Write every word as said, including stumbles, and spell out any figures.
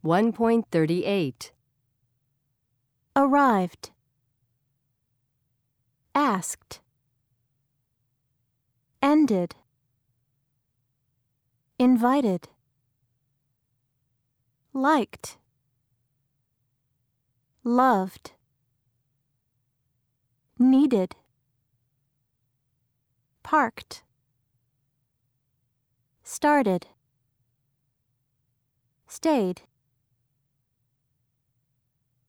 one point three eight. Arrived. Asked. Ended. Invited. Liked. Loved. Needed. Parked. Started. Stayed.